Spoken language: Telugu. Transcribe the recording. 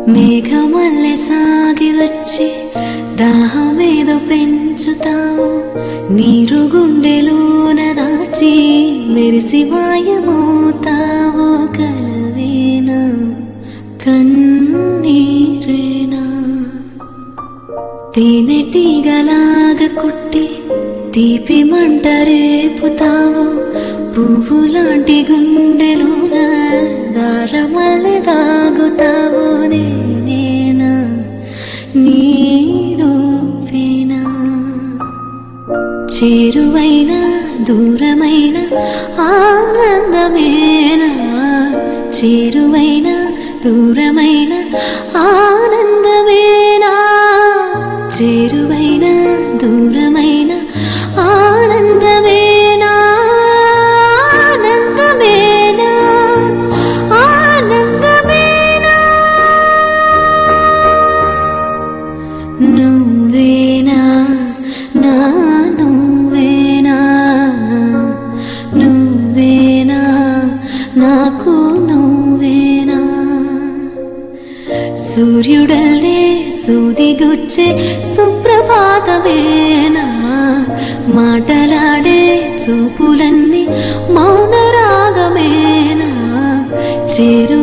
మేఘమల్లె సాగి వచ్చి దాహమేదో పెంచుతావు, నీరు గుండెలోన దాచి మెరిసి మాయమవుతావు. కలవేనా కన్నీరేనా తేనెటీగలాగా కుట్టి తీపి మంట రేపుతావు, పువ్వులాంటి గుండెలోన దారమల్లె దాగుతావు. నేనేనా నీరూపేనా చేరువైన దూరమైన ఆనందమేనా, చేరువైన దూరమైన ఆనందమేనా, చేరువైన దూరమైన ఆనందమేనా, ఆనందమేనా, ఆనందమేనా. నువ్వేనా నా నువ్వేనా, నువ్వేనా నాకు నువ్వేనా. సూర్యుడల్లే సూదిగుచ్చే సుప్రభాతమేనా, మాటలాడే చూపులన్నీ మౌన రాగమేనా, చేరు